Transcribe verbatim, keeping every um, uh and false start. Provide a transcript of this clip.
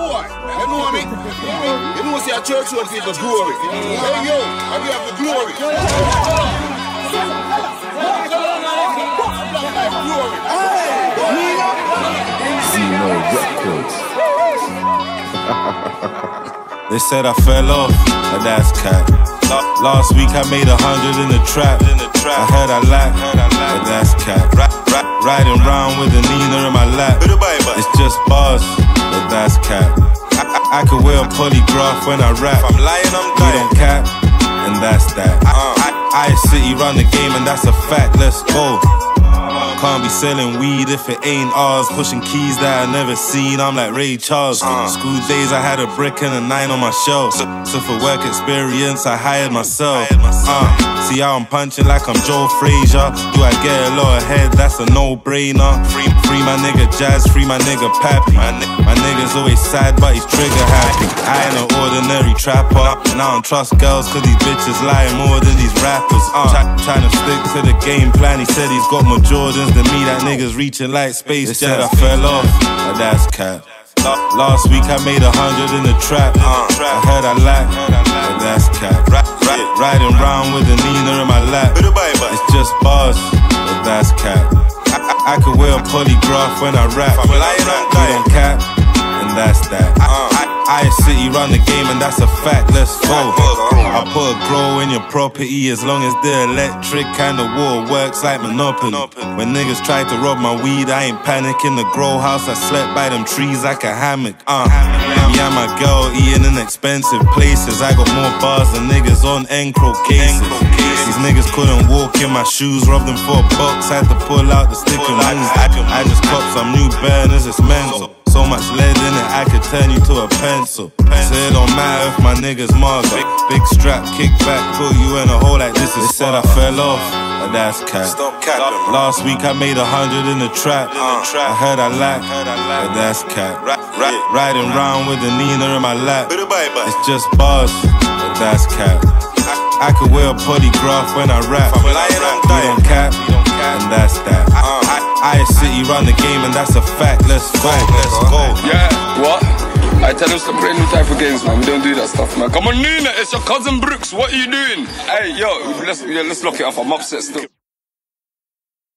boy. You know me? You know see a church when people glory. Hey yo, and we have the glory. Zeno Records. They said I fell off, but that's cap. Last week I made a hundred in the trap. I heard I lack, but that's cap. Riding round with a Nina in my lap. It's just bars, but that's cap. I, I could wear a polygraph when I rap. I'm lying, I'm dying. We don't cap, and that's that. I City run the game, and that's a fact. Let's go. Can't be selling weed if it ain't ours. Pushing keys that I never seen, I'm like Ray Charles. uh. School days I had a brick and a nine on my shelf. So, so for work experience I hired myself. uh. See how I'm punching like I'm Joe Frazier. Do I get a lot of head? That's a no-brainer. Free, free my nigga Jazz, free my nigga Pappy. My, my nigga's always sad but he's trigger happy. I ain't an ordinary trapper, and I don't trust girls cause these bitches lying more than these rappers. uh. Try, Trying to stick to the game plan. He said he's got more Jordans than me, that nigga's reaching like space. They said I fell off, but that's cap. Last week I made a hundred in the trap. I heard I lack, but that's cap. Riding round with a Nina in my lap. It's just bars, but that's cap. I, I could wear a polygraph when I rap. We don't cap, and that's that. I City run the game, and that's a fact. Let's go. I put a grow in your property as long as the electric kind of war works like Monopoly. When niggas try to rob my weed, I ain't panicking. The grow house, I slept by them trees like a hammock. Uh, me and my girl eating in expensive places. I got more bars than niggas on Encro cases. These niggas couldn't walk in my shoes, robbed them for a box, had to pull out the stick and move. I just copped some new burners, it's mental. So much lead in it, I could turn you to a pencil. So it don't matter if my niggas mark. Big, big strap, kick back, put you in a hole like this is. They said I fell off, but that's cap. Last week I made a hundred in the trap. I heard I lack, but that's cap. Riding round with a Nina in my lap. It's just bars, but that's cap. I could wear a polygraph when I rap. We don't cap, and that's that. I City run the game, and that's a fact. Let's go, let's go. Yeah, what? I tell them stop playing new type of games, man. We don't do that stuff, man. Come on, Nina, it's your cousin Brooks. What are you doing? Hey, yo, let's yeah, let's lock it off. I'm upset still.